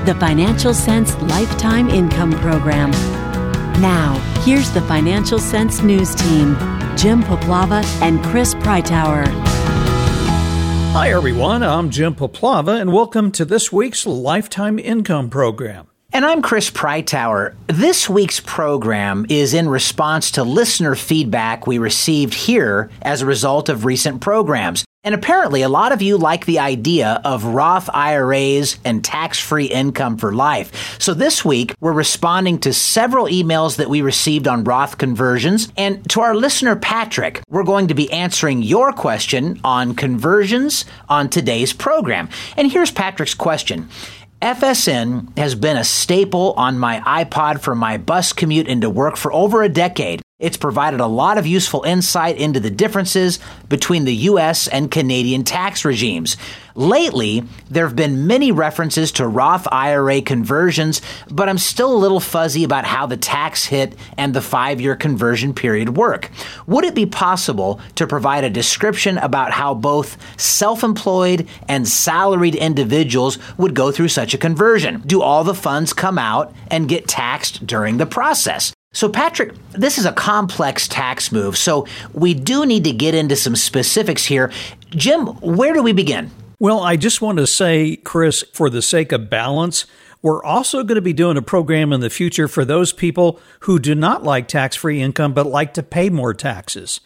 the Financial Sense Lifetime Income Program. Now, here's the Financial Sense News Team, Jim Poplava and Chris Preitower. Hi, everyone. I'm Jim Poplava, and welcome to this week's Lifetime Income Program. And I'm Chris Preitower. This week's program is in response to listener feedback we received here as a result of recent programs. And apparently, a lot of you like the idea of Roth IRAs and tax-free income for life. So this week, we're responding to several emails that we received on Roth conversions. And to our listener, Patrick, we're going to be answering your question on conversions on today's program. And here's Patrick's question. FSN has been a staple on my iPod for my bus commute into work for over a decade. It's provided a lot of useful insight into the differences between the U.S. and Canadian tax regimes. Lately, there have been many references to Roth IRA conversions, but I'm still a little fuzzy about how the tax hit and the 5-year conversion period work. Would it be possible to provide a description about how both self-employed and salaried individuals would go through such a conversion? Do all the funds come out and get taxed during the process? So, Patrick, this is a complex tax move, so we do need to get into some specifics here. Jim, where do we begin? Well, I just want to say, Chris, for the sake of balance, we're also going to be doing a program in the future for those people who do not like tax-free income but like to pay more taxes.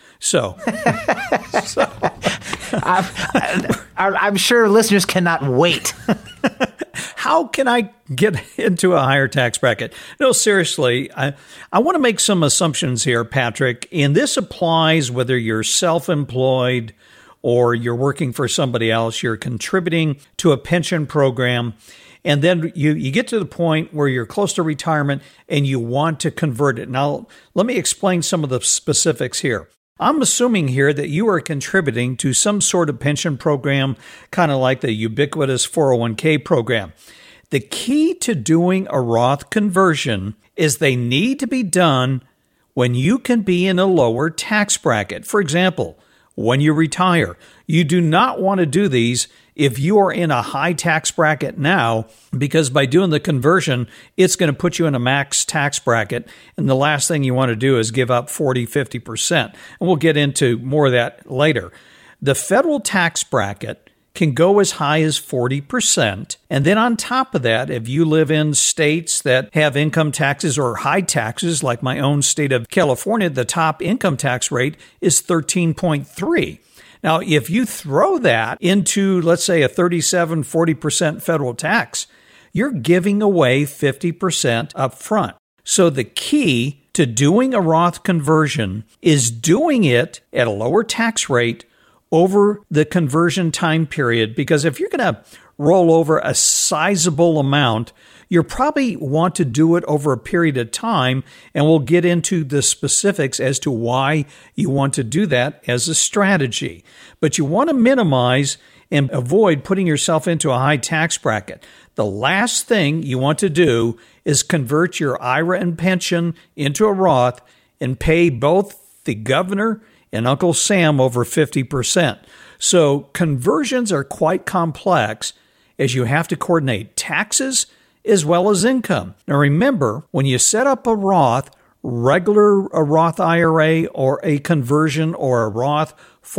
I'm sure listeners cannot wait. How can I get into a higher tax bracket? No, seriously, I want to make some assumptions here, Patrick, and this applies whether you're self-employed or you're working for somebody else, you're contributing to a pension program, and then you get to the point where you're close to retirement and you want to convert it. Now, let me explain some of the specifics here. I'm assuming here that you are contributing to some sort of pension program, kind of like the ubiquitous 401k program. The key to doing a Roth conversion is they need to be done when you can be in a lower tax bracket. For example, when you retire, you do not want to do these if you are in a high tax bracket now, because by doing the conversion, it's going to put you in a max tax bracket. And the last thing you want to do is give up 40-50%. And we'll get into more of that later. The federal tax bracket can go as high as 40%. And then on top of that, if you live in states that have income taxes or high taxes, like my own state of California, the top income tax rate is 13.3%. Now, if you throw that into, let's say, a 37-40% federal tax, you're giving away 50% up front. So the key to doing a Roth conversion is doing it at a lower tax rate over the conversion time period, because if you're going to roll over a sizable amount, you probably want to do it over a period of time, and we'll get into the specifics as to why you want to do that as a strategy. But you want to minimize and avoid putting yourself into a high tax bracket. The last thing you want to do is convert your IRA and pension into a Roth and pay both the governor and Uncle Sam over 50%. So conversions are quite complex, as you have to coordinate taxes as well as income. Now remember, when you set up a Roth, a Roth IRA or a conversion or a Roth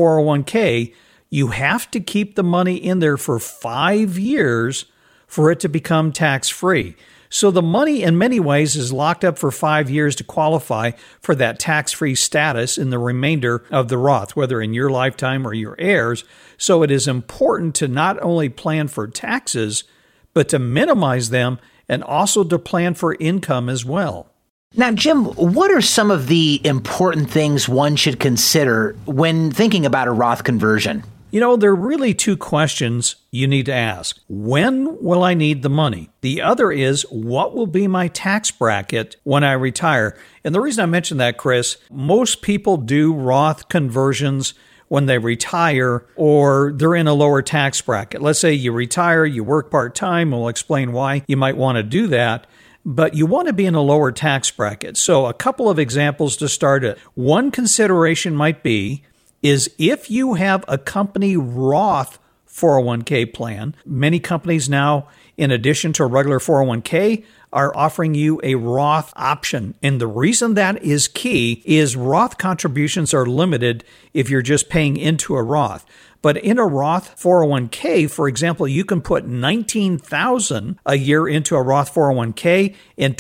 401k, you have to keep the money in there for 5 years for it to become tax-free. So the money in many ways is locked up for 5 years to qualify for that tax-free status in the remainder of the Roth, whether in your lifetime or your heirs. So it is important to not only plan for taxes, but to minimize them and also to plan for income as well. Now, Jim, what are some of the important things one should consider when thinking about a Roth conversion? You know, there are really two questions you need to ask. When will I need the money? The other is, what will be my tax bracket when I retire? And the reason I mention that, Chris, most people do Roth conversions when they retire or they're in a lower tax bracket. Let's say you retire, you work part-time. We'll explain why you might want to do that. But you want to be in a lower tax bracket. So a couple of examples to start at. One consideration might be is if you have a company Roth 401k plan. Many companies now, in addition to a regular 401k, are offering you a Roth option. And the reason that is key is Roth contributions are limited if you're just paying into a Roth. But in a Roth 401k, for example, you can put $19,000 a year into a Roth 401k and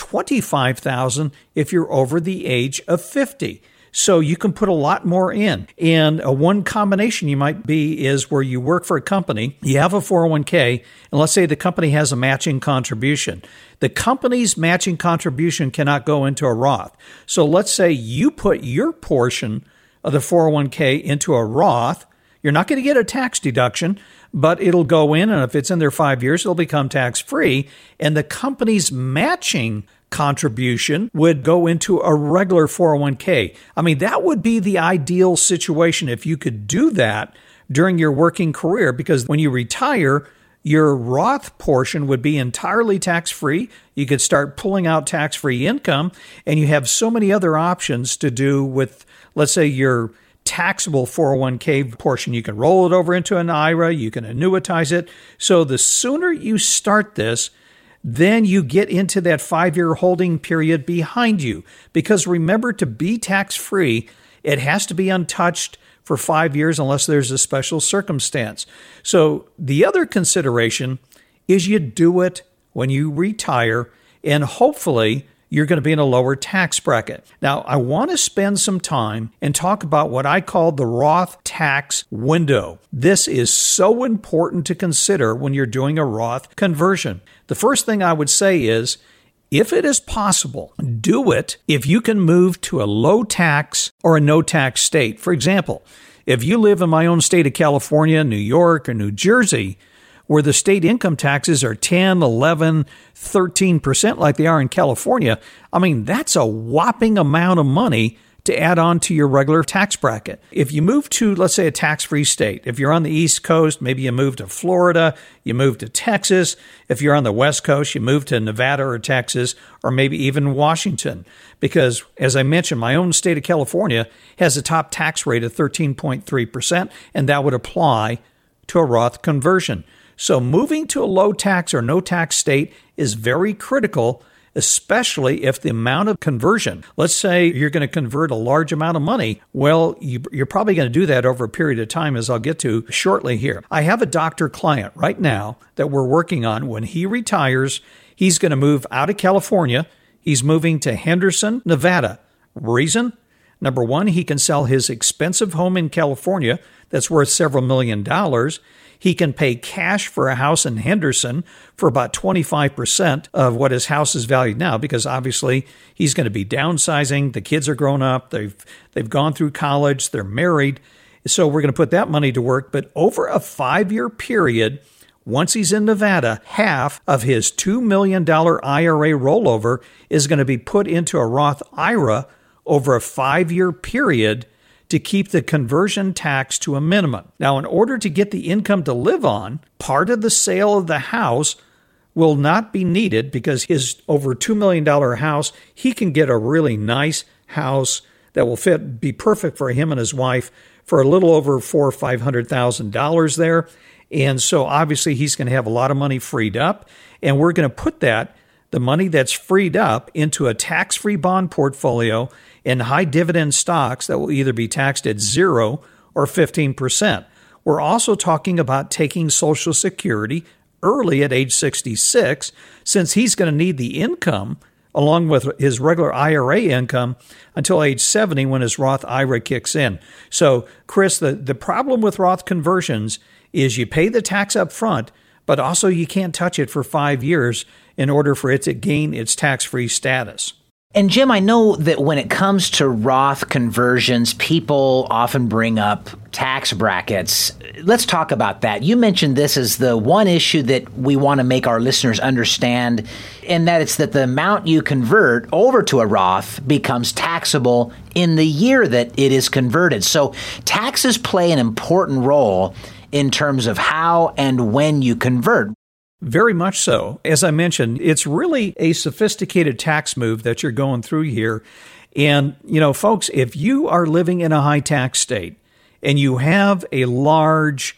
$25,000 if you're over the age of 50. So you can put a lot more in. And one combination you might be is where you work for a company, you have a 401k, and let's say the company has a matching contribution. The company's matching contribution cannot go into a Roth. So let's say you put your portion of the 401k into a Roth. You're not going to get a tax deduction, but it'll go in, and if it's in there 5 years, it'll become tax-free. And the company's matching contribution would go into a regular 401k. I mean, that would be the ideal situation if you could do that during your working career, because when you retire, your Roth portion would be entirely tax-free. You could start pulling out tax-free income, and you have so many other options to do with, let's say, your taxable 401k portion. You can roll it over into an IRA, you can annuitize it. So the sooner you start this, then you get into that 5-year holding period behind you. Because remember, to be tax-free, it has to be untouched for 5 years unless there's a special circumstance. So the other consideration is you do it when you retire, and hopefully you're going to be in a lower tax bracket. Now, I want to spend some time and talk about what I call the Roth tax window. This is so important to consider when you're doing a Roth conversion. The first thing I would say is, if it is possible, do it if you can move to a low tax or a no tax state. For example, if you live in my own state of California, New York, or New Jersey, where the state income taxes are 10, 11, 13% like they are in California, I mean, that's a whopping amount of money to add on to your regular tax bracket. If you move to, let's say, a tax-free state, if you're on the East Coast, maybe you move to Florida, you move to Texas. If you're on the West Coast, you move to Nevada or Texas, or maybe even Washington. Because, as I mentioned, my own state of California has a top tax rate of 13.3%, and that would apply to a Roth conversion. So moving to a low tax or no tax state is very critical, especially if the amount of conversion, let's say you're going to convert a large amount of money. Well, you're probably going to do that over a period of time, as I'll get to shortly here. I have a doctor client right now that we're working on. When he retires, he's going to move out of California. He's moving to Henderson, Nevada. Reason? Number one, he can sell his expensive home in California that's worth several $1 million. He can pay cash for a house in Henderson for about 25% of what his house is valued now, because obviously he's going to be downsizing. The kids are grown up. They've gone through college. They're married. So we're going to put that money to work. But over a 5-year period, once he's in Nevada, half of his $2 million IRA rollover is going to be put into a Roth IRA over a 5-year period to keep the conversion tax to a minimum. Now, in order to get the income to live on, part of the sale of the house will not be needed, because his over $2 million house, he can get a really nice house that will be perfect for him and his wife for a little over $400,000 or $500,000 there. And so obviously he's going to have a lot of money freed up, and we're going to put the money that's freed up, into a tax-free bond portfolio in high dividend stocks that will either be taxed at 0 or 15%. We're also talking about taking Social Security early at age 66, since he's going to need the income along with his regular IRA income until age 70 when his Roth IRA kicks in. So, Chris, the problem with Roth conversions is you pay the tax up front, but also you can't touch it for 5 years in order for it to gain its tax-free status. And Jim, I know that when it comes to Roth conversions, people often bring up tax brackets. Let's talk about that. You mentioned this as the one issue that we want to make our listeners understand, and that it's that the amount you convert over to a Roth becomes taxable in the year that it is converted. So taxes play an important role in terms of how and when you convert. Very much so. As I mentioned, it's really a sophisticated tax move that you're going through here. And, folks, if you are living in a high tax state and you have a large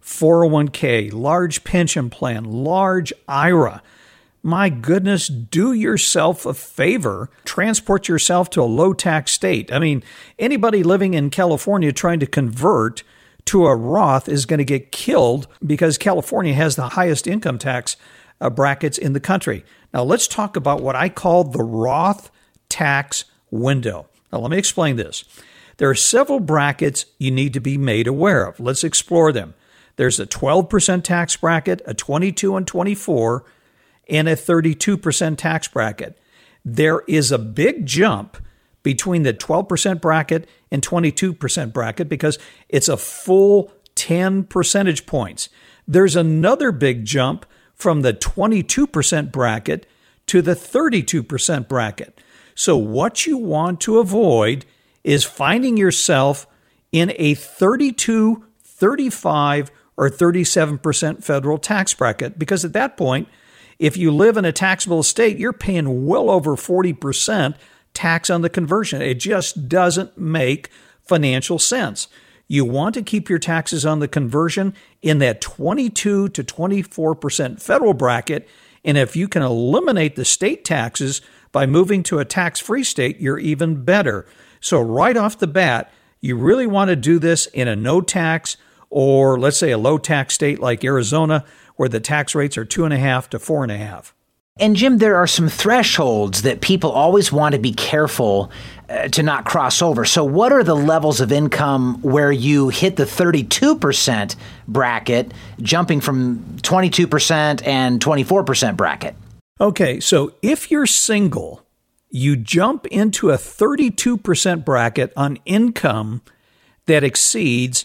401k, large pension plan, large IRA. My goodness, do yourself a favor. Transport yourself to a low-tax state. I mean, anybody living in California trying to convert to a Roth is going to get killed because California has the highest income tax brackets in the country. Now, let's talk about what I call the Roth tax window. Now, let me explain this. There are several brackets you need to be made aware of. Let's explore them. There's a 12% tax bracket, a 22 and 24, and a 32% tax bracket. There is a big jump between the 12% bracket and 22% bracket because it's a full 10 percentage points. There's another big jump from the 22% bracket to the 32% bracket. So what you want to avoid is finding yourself in a 32, 35, or 37% federal tax bracket, because at that point, if you live in a taxable estate, you're paying well over 40% tax on the conversion. It just doesn't make financial sense. You want to keep your taxes on the conversion in that 22 to 24% federal bracket, and if you can eliminate the state taxes by moving to a tax-free state, you're even better. So right off the bat, you really want to do this in a no-tax or let's say a low-tax state like Arizona, where the tax rates are 2.5 to 4.5. And Jim, there are some thresholds that people always want to be careful to not cross over. So what are the levels of income where you hit the 32% bracket, jumping from 22% and 24% bracket? Okay, so if you're single, you jump into a 32% bracket on income that exceeds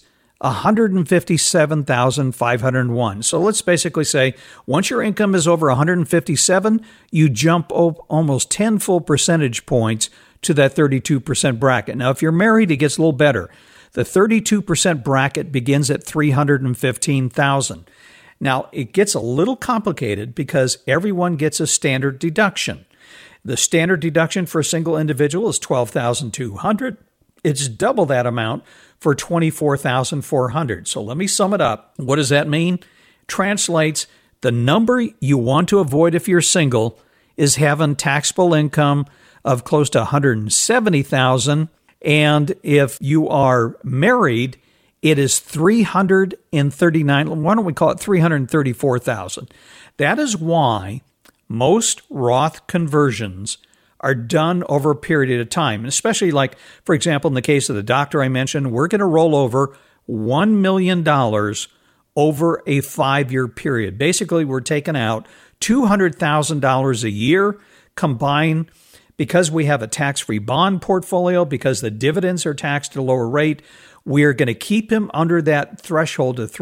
$157,501. So let's basically say once your income is over 157, you jump almost 10 full percentage points to that 32% bracket. Now, if you're married, it gets a little better. The 32% bracket begins at $315,000. Now, it gets a little complicated because everyone gets a standard deduction. The standard deduction for a single individual is $12,200. It's double that amount for $24,400. So let me sum it up. What does that mean? Translates the number you want to avoid if you're single is having taxable income of close to $170,000, and if you are married, it is $339,000. Why don't we call it $334,000? That is why most Roth conversions are done over a period of time, especially like, for example, in the case of the doctor I mentioned, we're going to roll over $1 million over a 5-year period. Basically, we're taking out $200,000 a year combined because we have a tax-free bond portfolio, because the dividends are taxed at a lower rate. We are going to keep him under that threshold of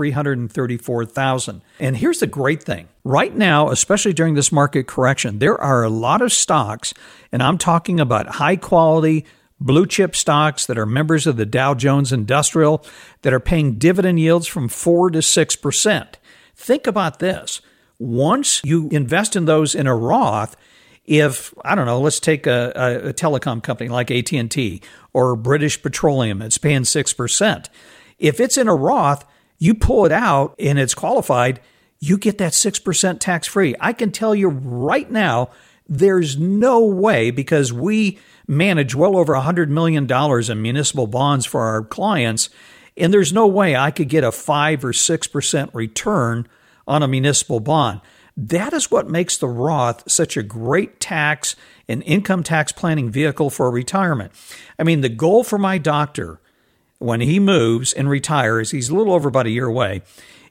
$334,000. And here's the great thing. Right now, especially during this market correction, there are a lot of stocks, and I'm talking about high-quality blue chip stocks that are members of the Dow Jones Industrial that are paying dividend yields from 4 to 6%. Think about this. Once you invest in those in a Roth, if, I don't know, let's take a telecom company like AT&T or British Petroleum, it's paying 6%. If it's in a Roth, you pull it out and it's qualified, you get that 6% tax-free. I can tell you right now, there's no way, because we manage well over $100 million in municipal bonds for our clients, and there's no way I could get a 5 or 6% return on a municipal bond. That is what makes the Roth such a great tax and income tax planning vehicle for retirement. I mean, the goal for my doctor when he moves and retires, he's a little over about a year away,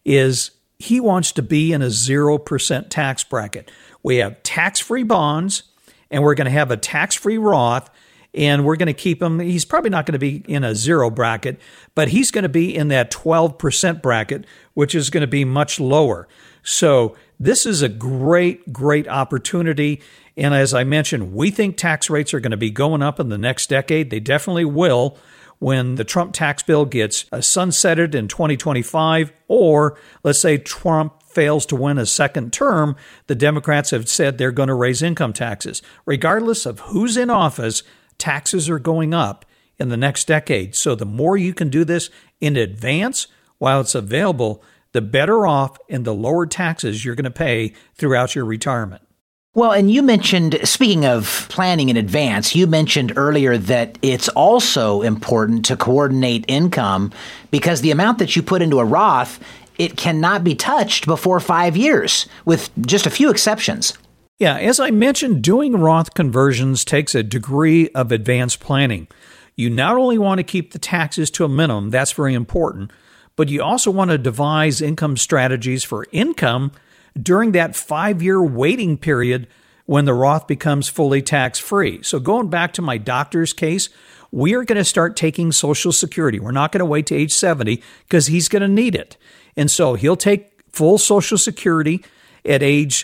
is he wants to be in a 0% tax bracket. We have tax-free bonds, and we're going to have a tax-free Roth, and we're going to keep him. He's probably not going to be in a 0 bracket, but he's going to be in that 12% bracket, which is going to be much lower. So this is a great, great opportunity. And as I mentioned, we think tax rates are going to be going up in the next decade. They definitely will when the Trump tax bill gets sunsetted in 2025, or let's say Trump fails to win a second term, the Democrats have said they're going to raise income taxes. Regardless of who's in office, taxes are going up in the next decade. So the more you can do this in advance while it's available, the better off and the lower taxes you're going to pay throughout your retirement. Well, and you mentioned, speaking of planning in advance, you mentioned earlier that it's also important to coordinate income because the amount that you put into a Roth, it cannot be touched before 5 years, with just a few exceptions. Yeah, as I mentioned, doing Roth conversions takes a degree of advanced planning. You not only want to keep the taxes to a minimum, that's very important, but you also want to devise income strategies for income during that 5-year waiting period when the Roth becomes fully tax-free. So going back to my doctor's case, we are going to start taking Social Security. We're not going to wait to age 70 because he's going to need it. And so he'll take full Social Security at age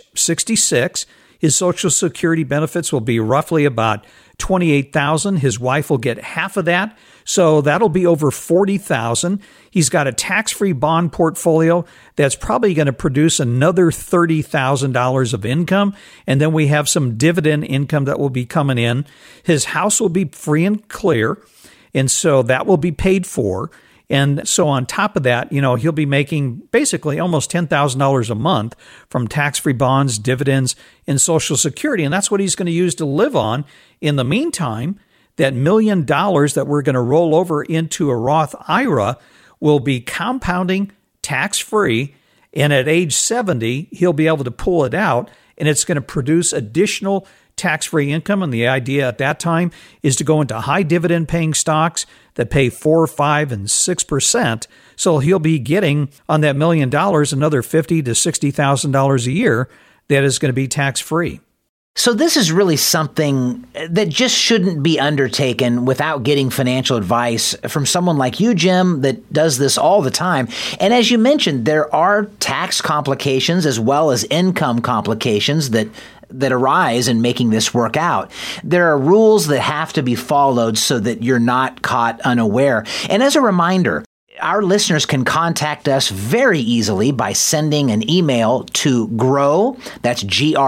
66. His Social Security benefits will be roughly about $28,000. His wife will get half of that, so that'll be over $40,000. He's got a tax-free bond portfolio that's probably going to produce another $30,000 of income, and then we have some dividend income that will be coming in. His house will be free and clear, and so that will be paid for. And so on top of that, he'll be making basically almost $10,000 a month from tax-free bonds, dividends, and Social Security. And that's what he's going to use to live on. In the meantime, that $1 million that we're going to roll over into a Roth IRA will be compounding tax-free. And at age 70, he'll be able to pull it out, and it's going to produce additional tax-free income. And the idea at that time is to go into high dividend paying stocks that pay 4%, 5%, and 6%. So he'll be getting on that $1 million another $50,000 to $60,000 a year that is going to be tax-free. So this is really something that just shouldn't be undertaken without getting financial advice from someone like you, Jim, that does this all the time. And as you mentioned, there are tax complications as well as income complications that arise in making this work out. There are rules that have to be followed so that you're not caught unaware. And as a reminder, our listeners can contact us very easily by sending an email to grow, that's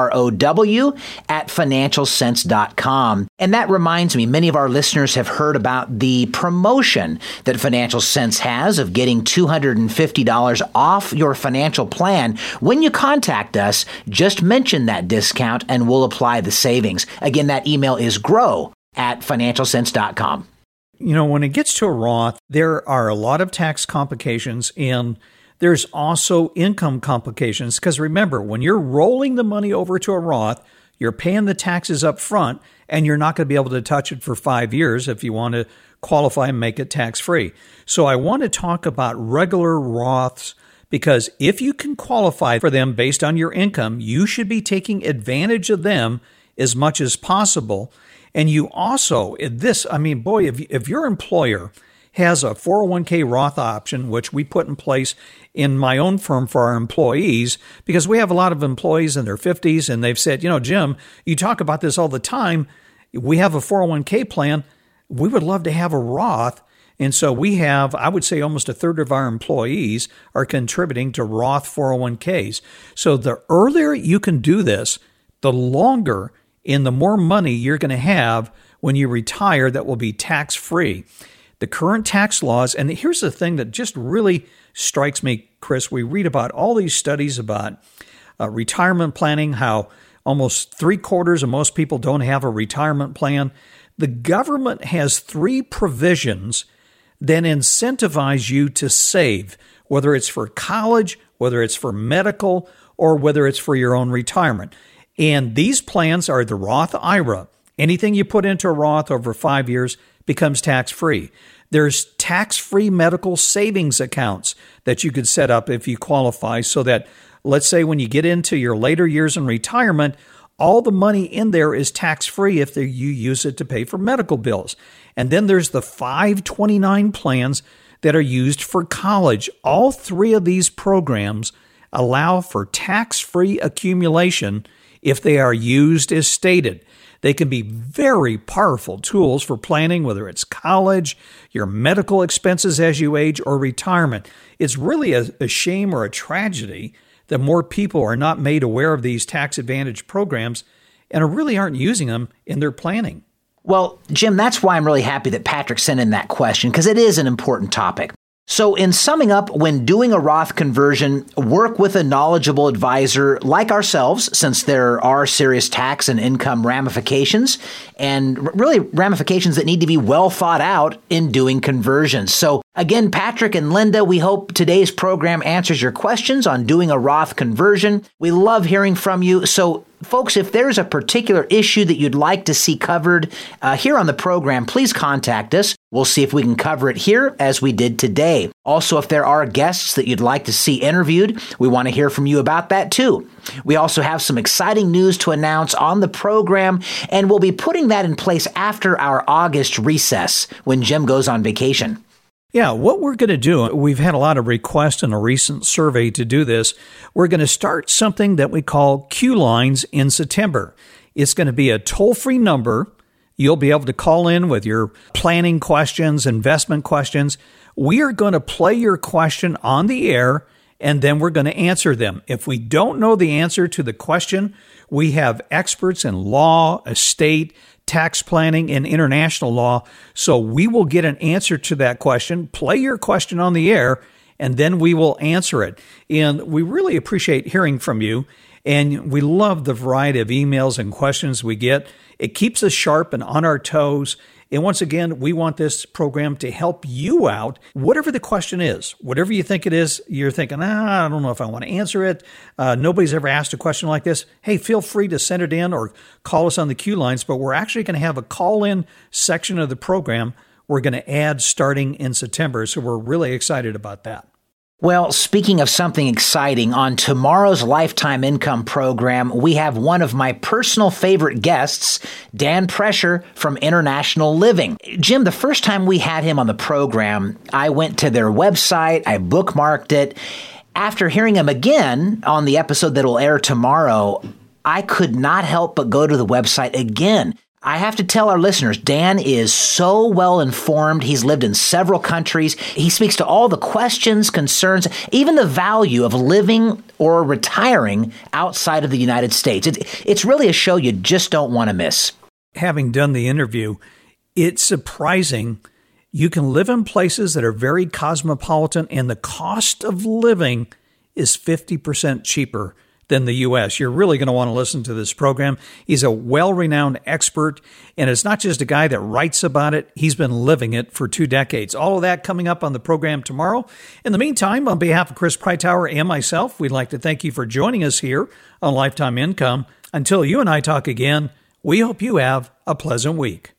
GROW, at financialsense.com. And that reminds me, many of our listeners have heard about the promotion that Financial Sense has of getting $250 off your financial plan. When you contact us, just mention that discount and we'll apply the savings. Again, that email is grow at financialsense.com. When it gets to a Roth, there are a lot of tax complications, and there's also income complications. Because remember, when you're rolling the money over to a Roth, you're paying the taxes up front, and you're not going to be able to touch it for 5 years if you want to qualify and make it tax-free. So I want to talk about regular Roths, because if you can qualify for them based on your income, you should be taking advantage of them as much as possible. And you also, if your employer has a 401k Roth option, which we put in place in my own firm for our employees, because we have a lot of employees in their 50s, and they've said, Jim, you talk about this all the time. We have a 401k plan. We would love to have a Roth. And so we have, I would say almost a third of our employees are contributing to Roth 401ks. So the earlier you can do this, the longer and the more money you're going to have when you retire that will be tax-free. The current tax laws, and here's the thing that just really strikes me, Chris, we read about all these studies about retirement planning, how almost 3/4 of most people don't have a retirement plan. The government has 3 provisions that incentivize you to save, whether it's for college, whether it's for medical, or whether it's for your own retirement. And these plans are the Roth IRA. Anything you put into a Roth over 5 years becomes tax-free. There's tax-free medical savings accounts that you could set up if you qualify, so that, let's say when you get into your later years in retirement, all the money in there is tax-free if you use it to pay for medical bills. And then there's the 529 plans that are used for college. All 3 of these programs allow for tax-free accumulation if they are used as stated. They can be very powerful tools for planning, whether it's college, your medical expenses as you age, or retirement. It's really a shame or a tragedy that more people are not made aware of these tax advantage programs and really aren't using them in their planning. Well, Jim, that's why I'm really happy that Patrick sent in that question, because it is an important topic. So in summing up, when doing a Roth conversion, work with a knowledgeable advisor like ourselves, since there are serious tax and income ramifications, and really ramifications that need to be well thought out in doing conversions. So again, Patrick and Linda, we hope today's program answers your questions on doing a Roth conversion. We love hearing from you. So folks, if there's a particular issue that you'd like to see covered here on the program, please contact us. We'll see if we can cover it here as we did today. Also, if there are guests that you'd like to see interviewed, we want to hear from you about that too. We also have some exciting news to announce on the program, and we'll be putting that in place after our August recess when Jim goes on vacation. Yeah, what we're going to do, we've had a lot of requests in a recent survey to do this. We're going to start something that we call Q Lines in September. It's going to be a toll-free number. You'll be able to call in with your planning questions, investment questions. We are going to play your question on the air, and then we're going to answer them. If we don't know the answer to the question, we have experts in law, estate, tax planning, and international law. So we will get an answer to that question, play your question on the air, and then we will answer it. And we really appreciate hearing from you. And we love the variety of emails and questions we get. It keeps us sharp and on our toes. And once again, we want this program to help you out, whatever the question is, whatever you think it is, you're thinking, I don't know if I want to answer it. Nobody's ever asked a question like this. Hey, feel free to send it in or call us on the Q Lines, but we're actually going to have a call-in section of the program we're going to add starting in September. So we're really excited about that. Well, speaking of something exciting, on tomorrow's Lifetime Income program, we have one of my personal favorite guests, Dan Prescher from International Living. Jim, the first time we had him on the program, I went to their website, I bookmarked it. After hearing him again on the episode that will air tomorrow, I could not help but go to the website again. I have to tell our listeners, Dan is so well informed. He's lived in several countries. He speaks to all the questions, concerns, even the value of living or retiring outside of the United States. It's really a show you just don't want to miss. Having done the interview, it's surprising. You can live in places that are very cosmopolitan, and the cost of living is 50% cheaper than the U.S. You're really going to want to listen to this program. He's a well-renowned expert, and it's not just a guy that writes about it. He's been living it for 2 decades. All of that coming up on the program tomorrow. In the meantime, on behalf of Chris Preitower and myself, we'd like to thank you for joining us here on Lifetime Income. Until you and I talk again, we hope you have a pleasant week.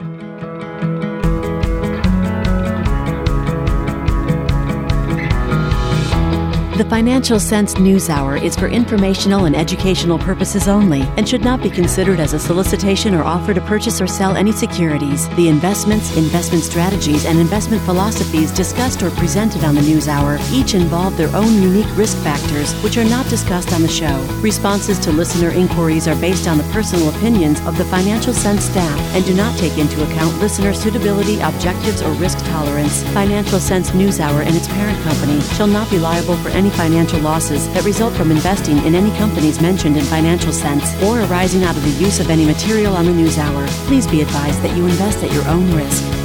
The Financial Sense News Hour is for informational and educational purposes only and should not be considered as a solicitation or offer to purchase or sell any securities. The investments, investment strategies, and investment philosophies discussed or presented on the News Hour each involve their own unique risk factors, which are not discussed on the show. Responses to listener inquiries are based on the personal opinions of the Financial Sense staff and do not take into account listener suitability, objectives, or risk tolerance. Financial Sense News Hour and its parent company shall not be liable for any financial losses that result from investing in any companies mentioned in Financial Sense or arising out of the use of any material on the News Hour. Please be advised that you invest at your own risk.